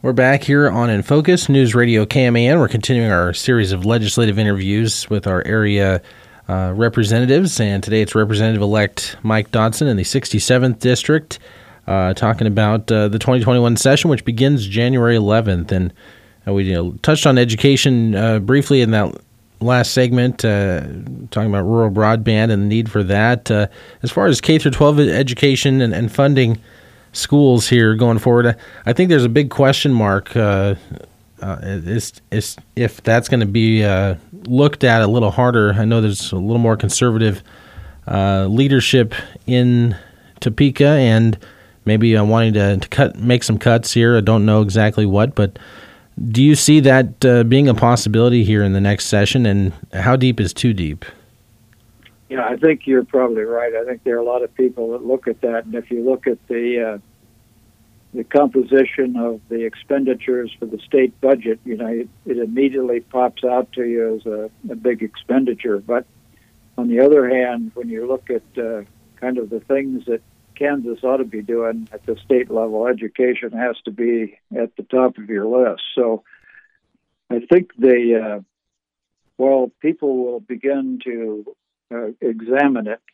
We're back here on In Focus, News Radio KMAN. We're continuing our series of legislative interviews with our area representatives, and today it's Representative-elect Mike Dodson in the 67th District, talking about the 2021 session, which begins January 11th. And we touched on education briefly in that last segment, talking about rural broadband and the need for that. As far as K-12 education and funding schools here going forward, I think there's a big question mark is if that's going to be looked at a little harder. I know there's a little more conservative leadership in Topeka, and maybe wanting to make some cuts here. I don't know exactly what, but do you see that being a possibility here in the next session, and how deep is too deep? Yeah, I think you're probably right. I think there are a lot of people that look at that, and if you look at the composition of the expenditures for the state budget, it immediately pops out to you as a big expenditure. But on the other hand, when you look at kind of the things that Kansas ought to be doing at the state level, education has to be at the top of your list. So I think people will begin to examine it.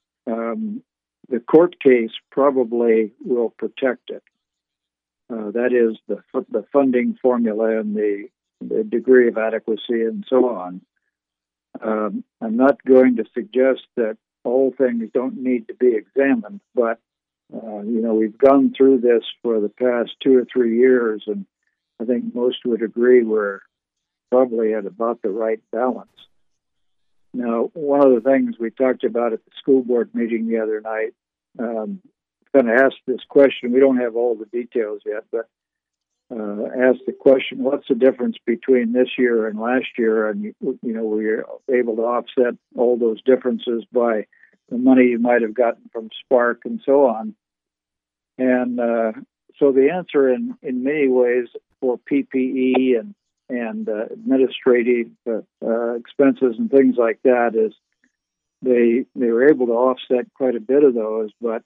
The court case probably will protect it. That is the funding formula and the degree of adequacy and so on. I'm not going to suggest that all things don't need to be examined, but we've gone through this for the past 2 or 3 years, and I think most would agree we're probably at about the right balance. Now, one of the things we talked about at the school board meeting the other night, kind of asked this question. We don't have all the details yet, but asked the question: what's the difference between this year and last year? And we were able to offset all those differences by the money you might have gotten from Spark and so on. And so the answer, in many ways, for PPE and administrative expenses and things like that, is they were able to offset quite a bit of those. But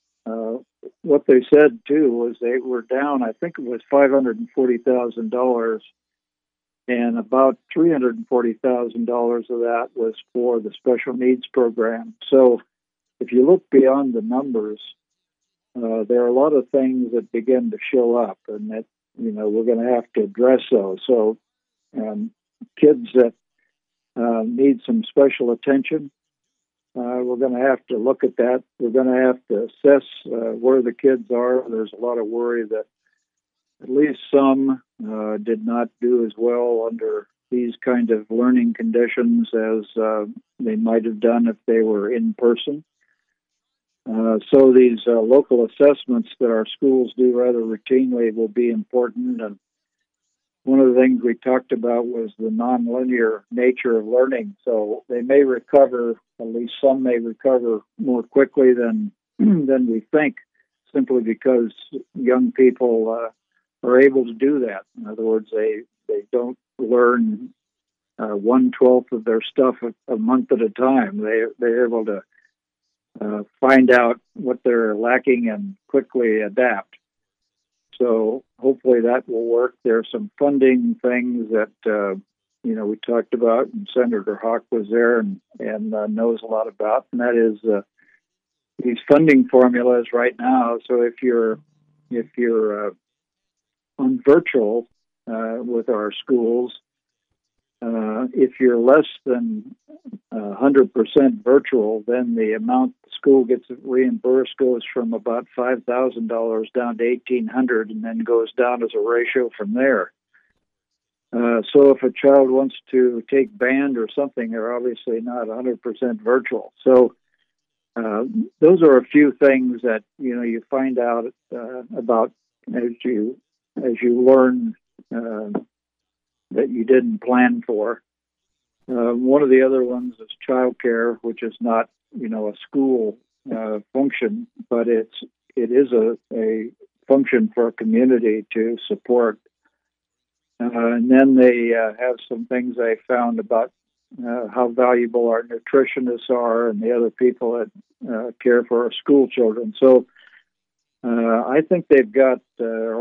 what they said too was they were down. I think it was $540,000, and about $340,000 of that was for the special needs program. So if you look beyond the numbers, there are a lot of things that begin to show up, and that we're going to have to address those. So kids that need some special attention, we're going to have to look at that. We're going to have to assess where the kids are. There's a lot of worry that at least some did not do as well under these kind of learning conditions as they might have done if they were in person. So these local assessments that our schools do rather routinely will be important. And one of the things we talked about was the nonlinear nature of learning. So they may recover, at least some may recover more quickly than we think, simply because young people are able to do that. In other words, they don't learn 1/12 of their stuff a month at a time. They're able to find out what they're lacking and quickly adapt. So hopefully that will work. There are some funding things that we talked about, and Senator Hawk was there and knows a lot about, and that is these funding formulas right now. So if you're on virtual with our schools, if you're less than 100% virtual, then the amount the school gets reimbursed goes from about $5,000 down to $1,800, and then goes down as a ratio from there. So if a child wants to take band or something, they're obviously not 100% virtual. So those are a few things that you find out about as you learn that you didn't plan for. One of the other ones is childcare, which is not a school function, but it is a function for a community to support. And then they have some things they found about how valuable our nutritionists are and the other people that care for our school children. So I think they've got, or at least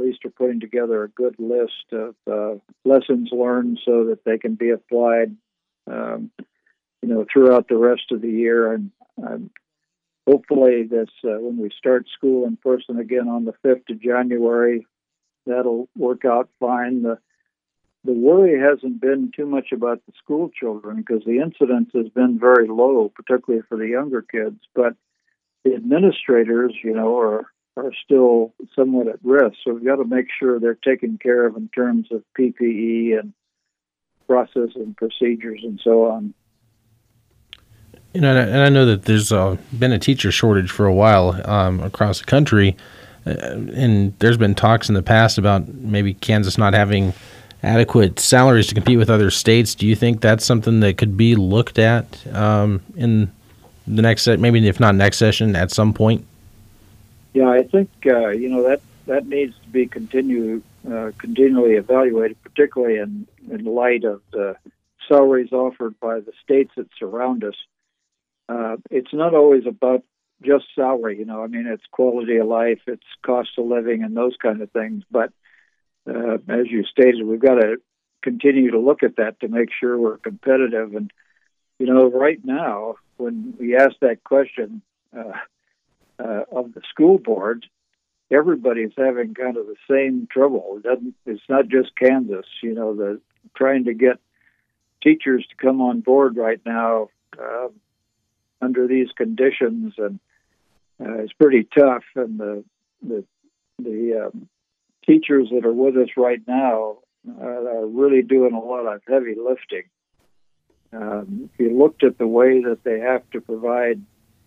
least are putting together a good list of lessons learned so that they can be applied, throughout the rest of the year. And hopefully, this when we start school in person again on the 5th of January, that'll work out fine. The worry hasn't been too much about the school children because the incidence has been very low, particularly for the younger kids. But the administrators, are still somewhat at risk. So we've got to make sure they're taken care of in terms of PPE and process and procedures and so on. And I know that there's been a teacher shortage for a while across the country, and there's been talks in the past about maybe Kansas not having adequate salaries to compete with other states. Do you think that's something that could be looked at in the next, maybe if not next session, at some point? Yeah, I think that needs to be continually evaluated, particularly in light of the salaries offered by the states that surround us. It's not always about just salary, it's quality of life, it's cost of living, and those kind of things. But as you stated, we've got to continue to look at that to make sure we're competitive. And right now, when we ask that question of the school boards, everybody's having kind of the same trouble. It's not just Kansas. The trying to get teachers to come on board right now under these conditions, and it's pretty tough. And the teachers that are with us right now are really doing a lot of heavy lifting. If you looked at the way that they have to provide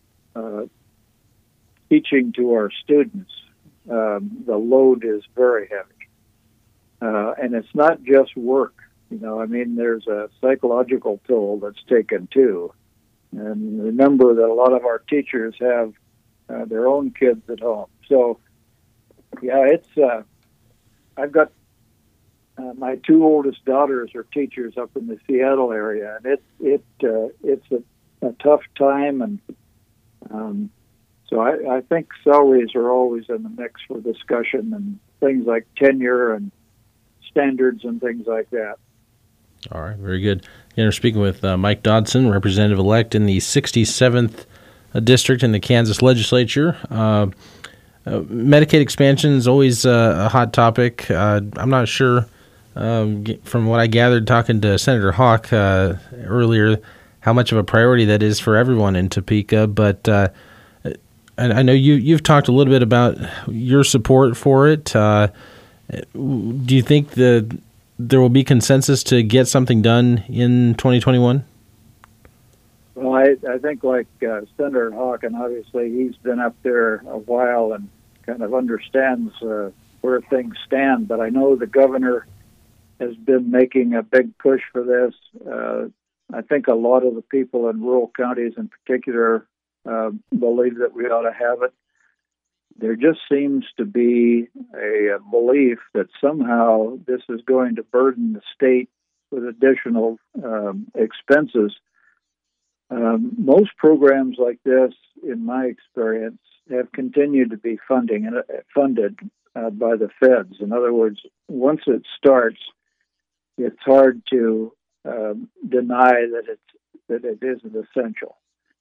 teaching to our students, the load is very heavy. And it's not just work. There's a psychological toll that's taken too. And remember that a lot of our teachers have their own kids at home. So, yeah, I've got my two oldest daughters are teachers up in the Seattle area, and it's a tough time. And so I think salaries are always in the mix for discussion, and things like tenure and standards and things like that. All right, very good. Again, we're speaking with Mike Dodson, representative-elect in the 67th District in the Kansas Legislature. Medicaid expansion is always a hot topic. I'm not sure, from what I gathered talking to Senator Hawk earlier, how much of a priority that is for everyone in Topeka, but I know you've talked a little bit about your support for it. Do you think there will be consensus to get something done in 2021? Well, I think like Senator Hawk, and obviously he's been up there a while and kind of understands where things stand. But I know the governor has been making a big push for this. I think a lot of the people in rural counties in particular believe that we ought to have it. There just seems to be a belief that somehow this is going to burden the state with additional expenses. Most programs like this, in my experience, have continued to be funded by the feds. In other words, once it starts, it's hard to deny that it isn't essential.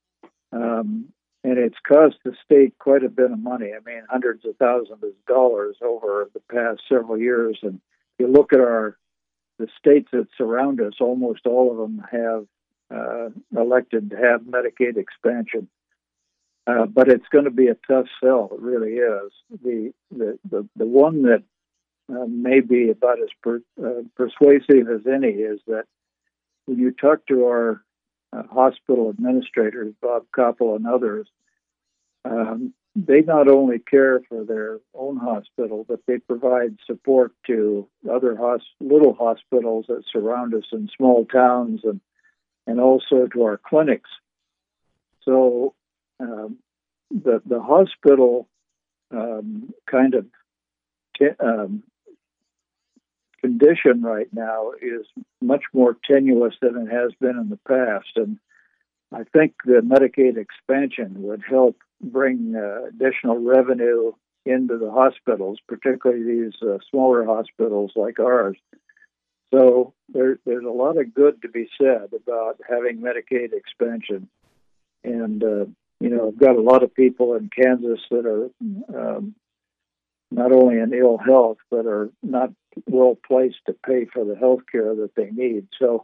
And it's cost the state quite a bit of money. Hundreds of thousands of dollars over the past several years. And if you look at the states that surround us, almost all of them have elected to have Medicaid expansion. But it's going to be a tough sell. It really is. The one that may be about as persuasive as any is that when you talk to our hospital administrators, Bob Koppel and others, they not only care for their own hospital, but they provide support to other little hospitals that surround us in small towns and also to our clinics. So the hospital kind of condition right now is much more tenuous than it has been in the past. And I think the Medicaid expansion would help bring additional revenue into the hospitals, particularly these smaller hospitals like ours. So there's a lot of good to be said about having Medicaid expansion. And, I've got a lot of people in Kansas that are not only in ill health, but are not well placed to pay for the health care that they need. So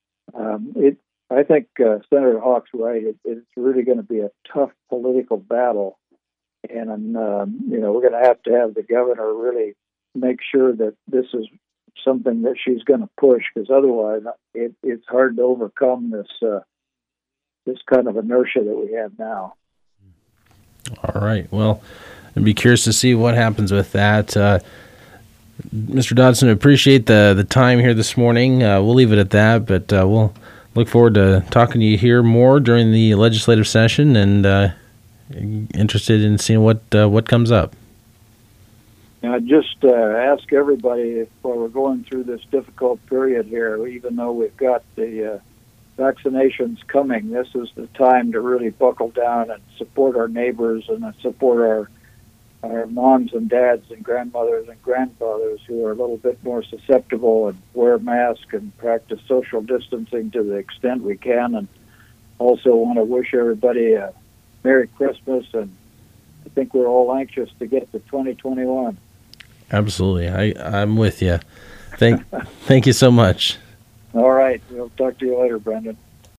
I think Senator Hawk's right. It's really going to be a tough political battle. And, we're going to have the governor really make sure that this is something that she's going to push, because otherwise it's hard to overcome this kind of inertia that we have now. All right. Well, I'd be curious to see what happens with that. Mr. Dodson, appreciate the time here this morning. We'll leave it at that, but we'll look forward to talking to you here more during the legislative session, and interested in seeing what comes up. I just ask everybody, while we're going through this difficult period here, even though we've got the vaccinations coming, this is the time to really buckle down and support our neighbors and support our moms and dads and grandmothers and grandfathers who are a little bit more susceptible, and wear masks and practice social distancing to the extent we can. And also want to wish everybody a Merry Christmas, and I think we're all anxious to get to 2021. Absolutely. I'm with you. Thank you so much. All right. We'll talk to you later, Brendan.